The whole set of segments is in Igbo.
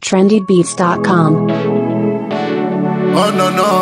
trendybeats.com. Oh no no,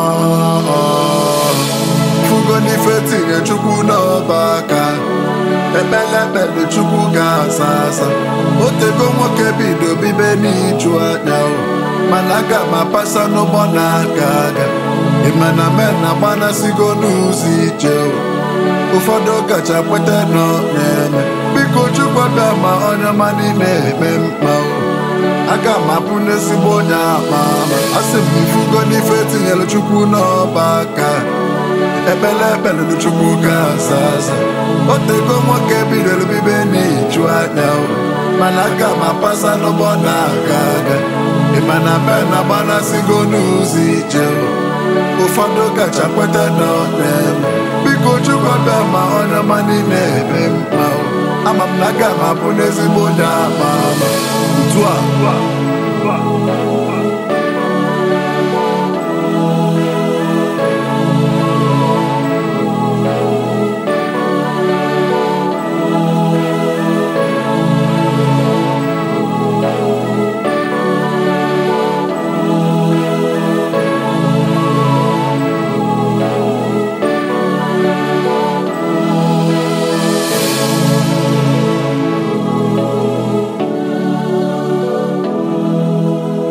fugo n'ife tinye Chukwu n'ọba aka, ekpele Chukwu ga-asa asa. Otego nwoke bido bibe n'iju anya o, mana aga m apasa n'ụgbọ na-aga aga. Ịmana men agbanasigo n'ụzọ ije o, ụfọdụ kacha kweta nọ na-eme. Biko Chukwu bịa ma onye ọma niile eme mkpa o, aga m apụ n'ezigbo onye ama ama. Asị m ifugo n'ife tinyere Chukwu n'ọba aka, ekpele Chukwu ga-asa asa. Otego nwoke bidoro bibe n'iju anya o, mana aga m apasa n'ụgbọ na-aga aga. Ịmana men agbanasigo n'ụzọ ije o, ụfọdụ kacha kweta na ọ na-eme. Biko Chukwu bịa ma onye ọma niile eme mkpa o, ama m na aga m abụ n'ezigbo onye ama ama. Otu a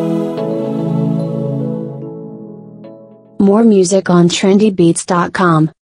More music on trendybeats.com.